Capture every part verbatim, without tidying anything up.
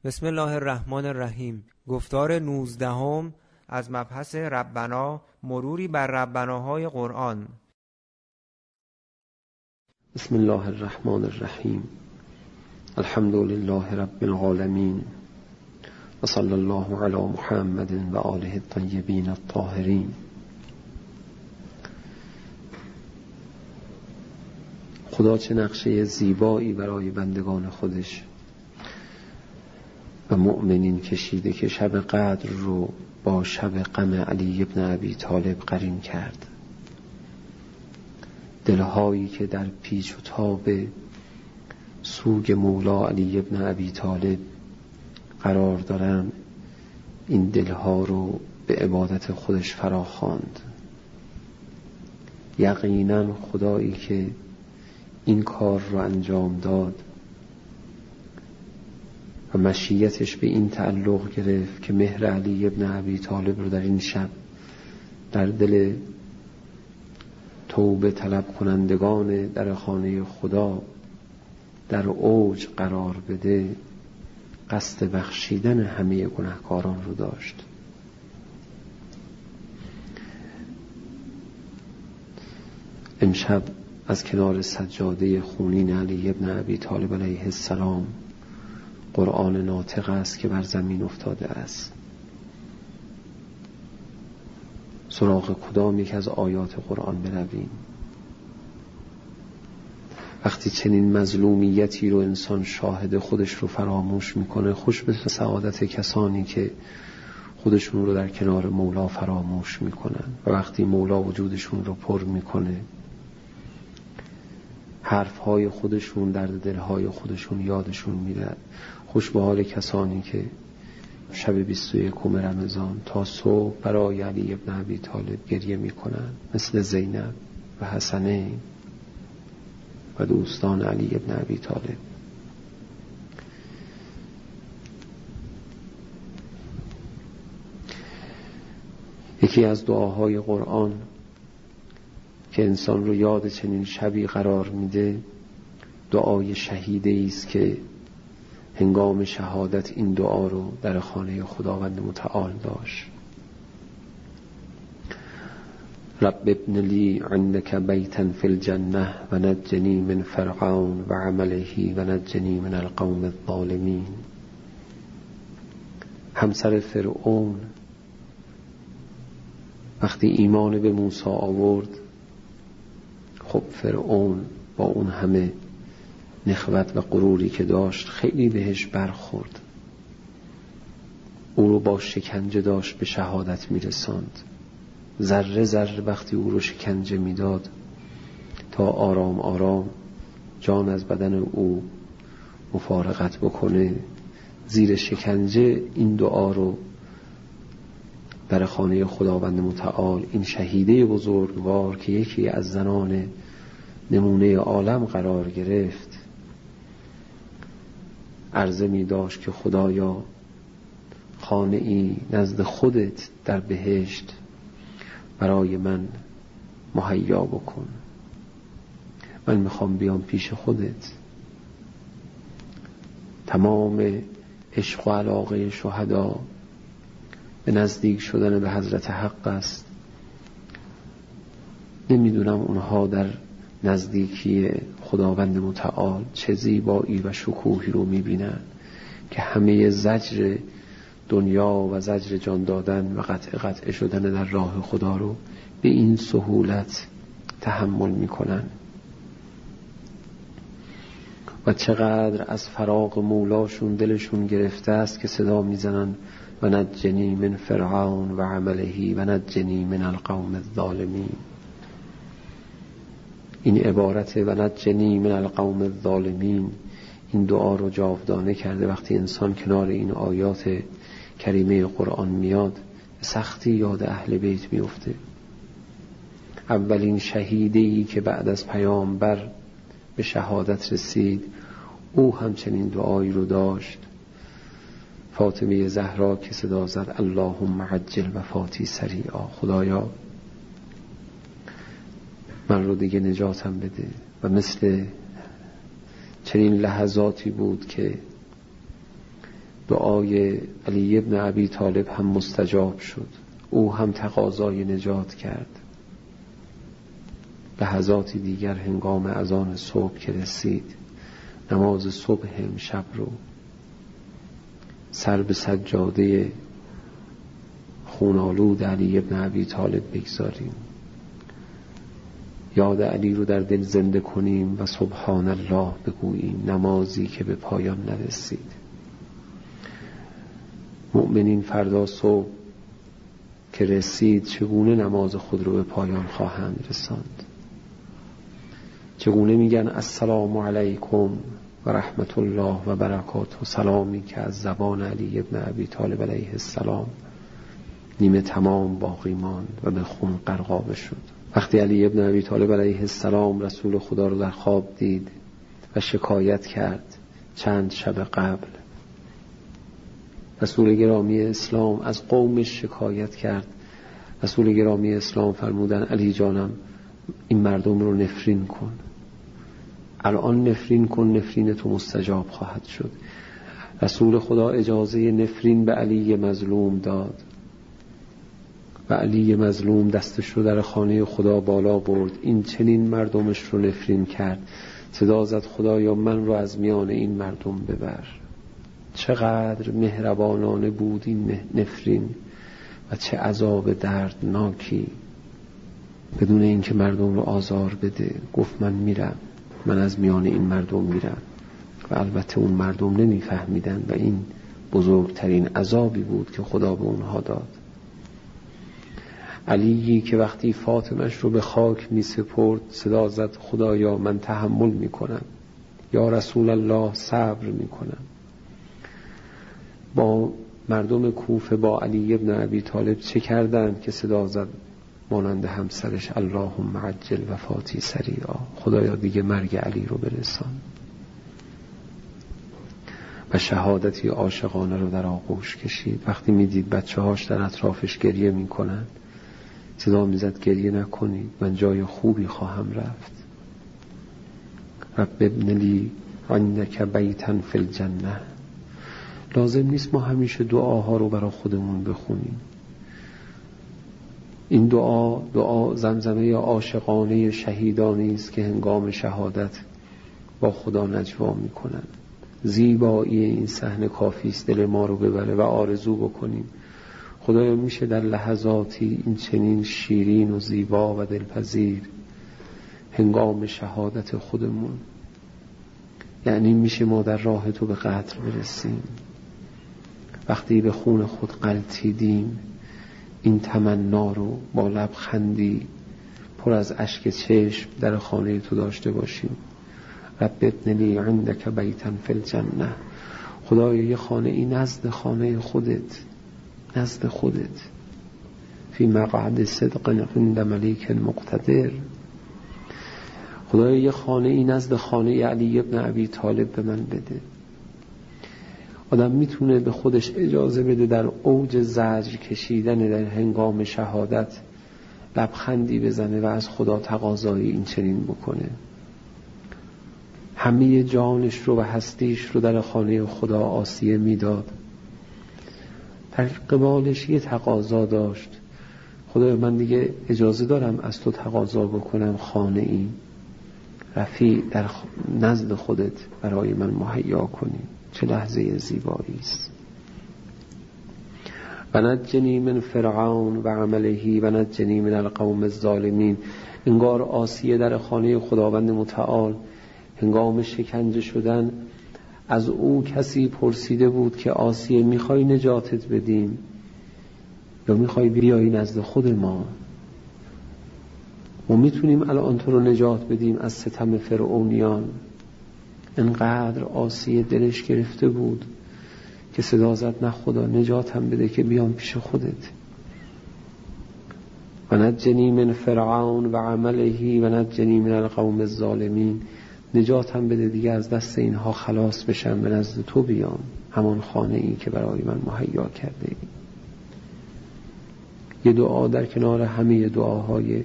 بسم الله الرحمن الرحیم. گفتار نوزدهم از مبحث ربنا، مروری بر ربناهای قرآن. بسم الله الرحمن الرحیم. الحمد لله رب العالمین و صلی الله علی محمد و آله الطیبین الطاهرین. خدا چه نقشه زیبایی برای بندگان خودش و مؤمنین کشیده که شب قدر رو با شب غم علی ابن ابی طالب قرین کرد. دلهایی که در پیچ و تاب سوگ مولا علی ابن ابی طالب قرار دارن، این دلها رو به عبادت خودش فرا خواند. یقینا خدایی که این کار رو انجام داد و مشیتش به این تعلق گرفت که مهر علی ابن ابی طالب رو در این شب در دل توبه طلب کنندگان در خانه خدا در اوج قرار بده، قصد بخشیدن همه گناهکاران رو داشت. امشب از کنار سجاده خونین علی ابن ابی طالب علیه السلام قرآن ناطق است که بر زمین افتاده است. سراغ کدام یک از آیات قرآن برویم؟ وقتی چنین مظلومیتی رو انسان شاهد خودش رو فراموش میکنه، خوش به سعادت کسانی که خودشون رو در کنار مولا فراموش میکنن و وقتی مولا وجودشون رو پر میکنه، حرفهای خودشون در دلهای خودشون یادشون میره. خوش به حال کسانی که شب بیست و یکم رمضان تا صبح برای علی ابن ابی طالب گریه میکنن، مثل زینب و حسنه و دوستان علی ابن ابی طالب. یکی از دعاهای قرآن که انسان رو یاد چنین شبی قرار میده، دعای شهیده است که هنگام شهادت این دعا رو در خانه خداوند متعال داشت. رب ابن لی عندك بیتا فی الجنه و نجنی من فرعون و عمله و نجنی من القوم الظالمین. همسر فرعون وقتی ایمان به موسی آورد، خب فرعون با اون همه نخوت و غروری که داشت خیلی بهش برخورد، او رو با شکنجه داشت به شهادت میرساند. ذره ذره وقتی او رو شکنجه میداد تا آرام آرام جان از بدن او مفارقت بکنه، زیر شکنجه این دعا رو در خانه خداوند متعال این شهیده بزرگوار که یکی از زنان نمونه عالم قرار گرفت عرضه می داشت که خدایا خانه ای نزد خودت در بهشت برای من مهیا بکن، من میخوام بیام پیش خودت. تمام عشق و علاقه شهدا به نزدیک شدن به حضرت حق است. نمیدونم اونها در نزدیکی خداوند متعال چه زیبایی و شکوهی رو میبینن که همه زجر دنیا و زجر جان دادن و قطع قطع شدن در راه خدا رو به این سهولت تحمل میکنن. و چقدر از فراق مولاشون دلشون گرفته است که صدا میزنن و نجنی من فرعون و عمله و نجنی من القوم الظالمین. این عبارت و نجنی من القوم الظالمین این دعا رو جاودانه کرده. وقتی انسان کنار این آیات کریمه قرآن میاد به سختی یاد اهل بیت میفته. اولین شهیدی که بعد از پیامبر به شهادت رسید، او همچنین دعایی رو داشت. فاطمه زهرا که صدا زد اللهم عجل وفاتی سریعا، خدایا من رو دیگه نجاتم بده. و مثل چنین لحظاتی بود که دعای علی ابن ابی طالب هم مستجاب شد. او هم تقاضای نجات کرد. لحظاتی دیگر هنگام اذان صبح که رسید، نماز صبح امشب رو سر به سجاده خونالود علی ابن ابی طالب بگذاریم، یاد علی رو در دل زنده کنیم و سبحان الله بگوییم. نمازی که به پایان نرسید. مؤمنین فردا صبح که رسید چگونه نماز خود رو به پایان خواهند رساند؟ چگونه میگن السلام علیکم و رحمت الله و برکاته، سلامی که از زبان علی ابن ابی طالب علیه السلام نیمه تمام باقی ماند و به خون غرقابه شد. وقتی علی ابن ابی طالب علیه السلام رسول خدا رو در خواب دید و شکایت کرد چند شب قبل، رسول گرامی اسلام از قومش شکایت کرد. رسول گرامی اسلام فرمودن علی جانم این مردم رو نفرین کن، الان نفرین کن، نفرین تو مستجاب خواهد شد. رسول خدا اجازه نفرین به علی مظلوم داد و علی مظلوم دستش رو در خانه خدا بالا برد. این چنین مردمش رو نفرین کرد، صدا زد خدایا من رو از میان این مردم ببر. چقدر مهربانانه بود این نفرین و چه عذاب دردناکی. بدون اینکه مردم رو آزار بده گفت من میرم، من از میان این مردم میرم. و البته اون مردم نمیفهمیدن و این بزرگترین عذابی بود که خدا به اونها داد. علی که وقتی فاطمش رو به خاک می سپرد صدا زد خدایا من تحمل می کنم، یا رسول الله صبر می کنم. با مردم کوفه با علی ابن ابی طالب چه کردند که صدا زد مانند همسرش اللهم عجل وفاتی سریعا، خدایا دیگه مرگ علی رو برسان. و شهادتی عاشقانه رو در آغوش کشید. وقتی میدید بچه هاش در اطرافش گریه میکنن صدا میزد گریه نکنید، من جای خوبی خواهم رفت. رب ابن لی عندک بیتا فی الجنه. لازم نیست ما همیشه دعاها رو برای خودمون بخونیم. این دعا دعا زمزمه عاشقانه شهیدانی است که هنگام شهادت با خدا نجوا میکنن. زیبایی این صحنه کافی است دل ما رو ببره و آرزو بکنیم خدایا میشه در لحظاتی این چنین شیرین و زیبا و دلپذیر هنگام شهادت خودمون، یعنی میشه ما در راه تو به قتل برسیم. وقتی به خون خود غلتیدیم این تمنا رو با لبخندی پر از اشک چشم در خانه تو داشته باشیم. رب ابن لی عندک بیتا فی الجنه. خدایا یه خانه ای نزد خانه خودت، نزد خودت، فی مقعد صدق عند ملیک مقتدر. خدایا یه خانه ای نزد خانه علی ابن ابی طالب به من بده. آدم میتونه به خودش اجازه بده در اوج زجر کشیدن در هنگام شهادت لبخندی بزنه و از خدا تقاضای این چنین بکنه. همه جانش رو و هستیش رو در خانه خدا آسیه میداد. در قبالش یه تقاضا داشت، خدایا من دیگه اجازه دارم از تو تقاضا بکنم خانه ای رفیع در نزد خودت برای من مهیا کنی. چه لحظه زیبایی است. و نجنی من فرعون و عمله و نجنی من القوم الظالمین. انگار آسیه در خانه خداوند متعال هنگام شکنجه شدن از او کسی پرسیده بود که آسیه میخوای نجاتت بدیم یا میخوای بیایی نزد خود ما؟ ما میتونیم الان تو رو نجات بدیم از ستم فرعونیان. انقدر آسیه دلش گرفته بود که صدا زد نه خدا نجاتم بده که بیام پیش خودت. و نجنی من فرعون و عمله و نجنی من القوم الظالمین. نجاتم بده دیگه از دست اینها خلاص بشم، به نزد تو بیام، همان خانه ای که برای من مهیا کرده ای. یه دعا در کنار همه دعاهای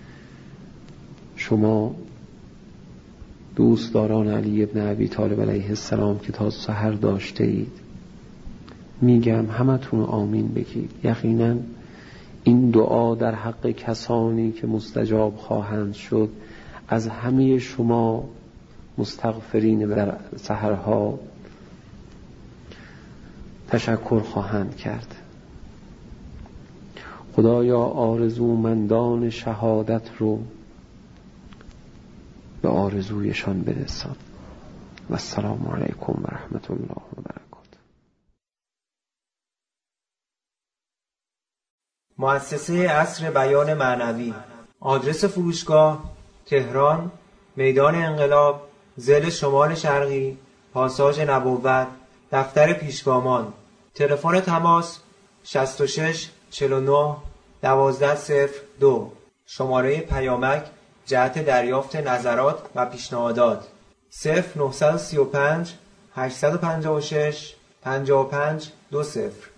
شما دوستداران علی ابن ابی طالب علیه السلام که تا سحر داشته اید. میگم همتون آمین بگید. یقینا این دعا در حق کسانی که مستجاب خواهند شد از همه شما مستغفرین در سحرها تشکر خواهند کرد. خدایا آرزومندان شهادت رو به آرزویشان برسان. و السلام علیکم و رحمت الله و برکاته. مؤسسه عصر بیان معنوی. آدرس فروشگاه: تهران، میدان انقلاب، ضلع شمال شرقی، پاساژ نبوت، دفتر پیشگامان. تلفن تماس: شصت و شش چهل و نه دوازده صفر دو. شماره پیامک جهت دریافت نظرات و پیشنهادات: صفر نه سه پنج هشت پنج شش پنج پنج دو صفر.